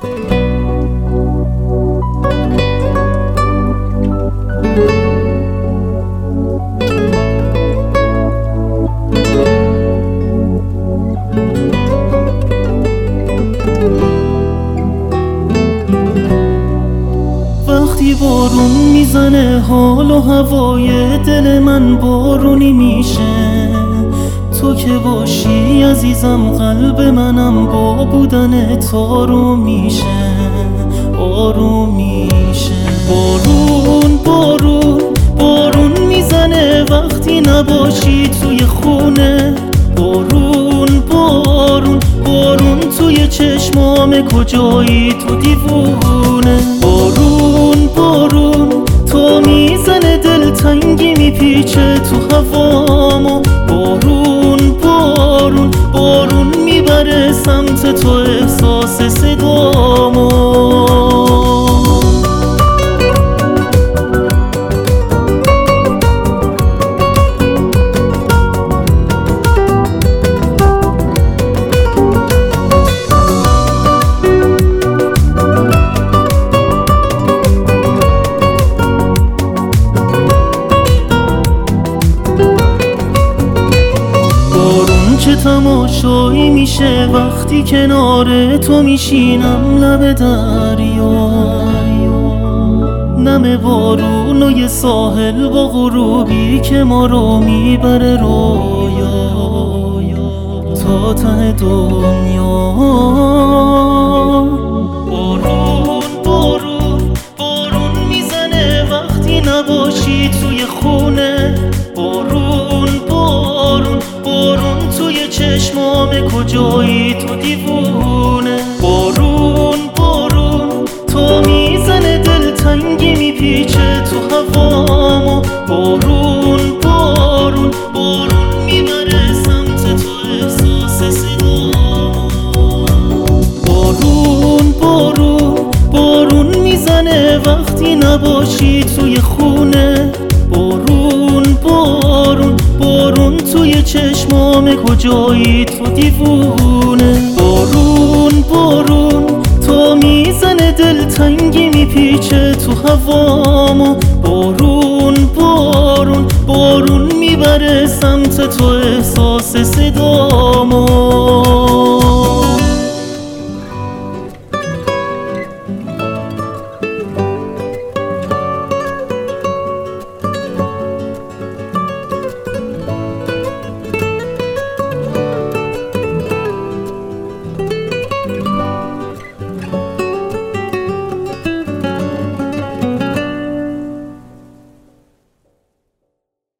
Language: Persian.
وقتی بارون میزنه حال و هوای دل من بارونی میشه، تو که باشی عزیزم قلب منم با بودن تارو میشه، آروم میشه. بارون بارون بارون میزنه وقتی نباشی توی خونه، بارون بارون بارون توی چشمام کجایی تو دیوونه. بارون بارون تو میزنه دلتنگی میپیچه تو هوامو، بارون بارون بارون میبره سمت تو احساس صدامو. چه تماشایی میشه وقتی کنار تو میشینم لب دریا، نم بارون و یه ساحل با غروبی که ما رو میبره رویا تا ته دنیا. بارون بارون بارون میزنه وقتی نباشی توی خونه، بارون بارون بارون توی چشمام کجایی تو دیوونه. بارون بارون تو میزنه دلتنگی میپیچه تو هوامو، بارون بارون بارون میبره سمت تو احساس صدامو. بارون بارون بارون میزنه وقتی نباشی توی خونه، بارون بارون بارون توی چشمام کجایی تو دیوونه. بارون بارون تو میزنه دلتنگی میپیچه تو هوامو، بارون بارون بارون میبره سمت تو